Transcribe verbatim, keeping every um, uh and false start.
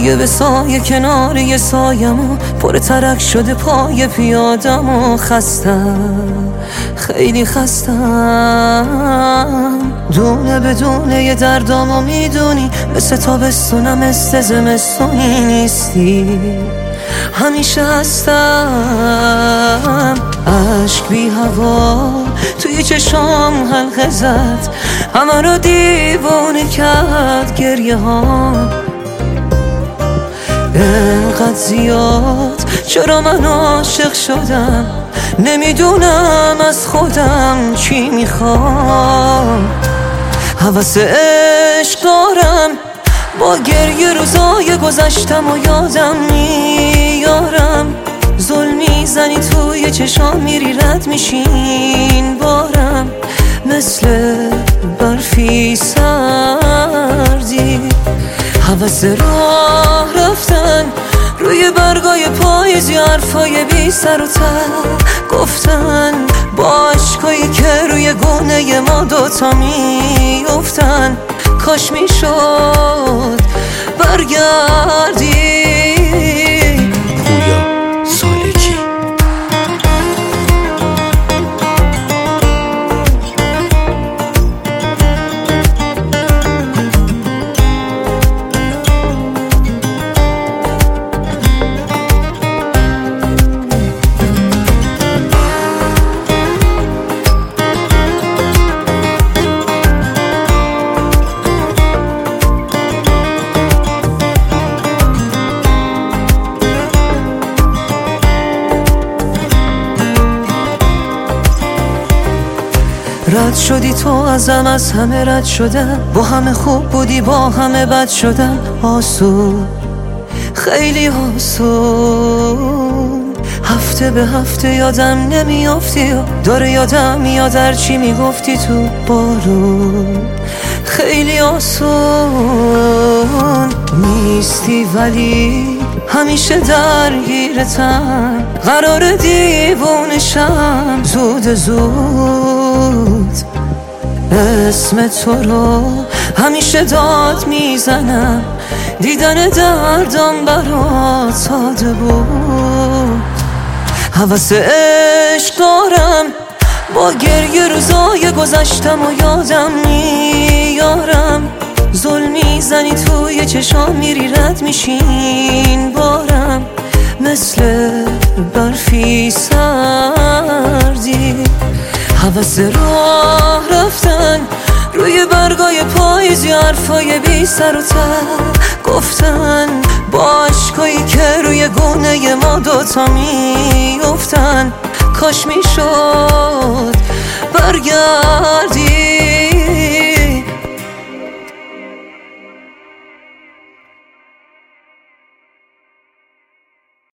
سایه به سایه کنار یه سایم و پر ترک شده پای پیادم و خستم، خیلی خستم. دونه به دونه یه دردامو میدونی، مثل تابستونم مثل زمستونی نیستی، همیشه هستم. عشق بی هوا توی چشام حلقه زد، همه رو دیوونه کرد گریه ها. انقدر زیاد چرا من عاشق شدم، نمیدونم از خودم چی میخوام. هوس عشق دارم، با گریه روزای گذشتم و یادم میارم. ظلم میزنی توی چشام، میری رد میشین بارم، مثل برفی سردی. هوس راه رفتن روی برگای پاییزی، حرفای بی سر و ته گفتن، با عشقایی که روی گونه ما دوتا میافتن. کاش میشد برگردی. پویا سالکی. رد شدی تو ازم، از همه رد شدم، با همه خوب بودی با همه بد شدم. آسون، خیلی آسون، هفته به هفته یادم نمیافتی، داره یادم میاد هرچی میگفتی تو بارون. خیلی آسون نیستی ولی همیشه درگیرتم، قرار دیوونشم زود زود. اسم تو رو همیشه داد میزنم، دیدن دردم برات ساده بود. هوس عشق دارم، با گریه روزای گذشتم و یادم میارم. ظلم میزنی توی چشام، میری رد میشین بارم، مثل برفی سردی. هوس راه رفتن روی برگای پاییزی، حرفای بی سر و ته گفتن، با عشقایی که روی گونه ما دوتا میافتن. کاش میشد برگردی.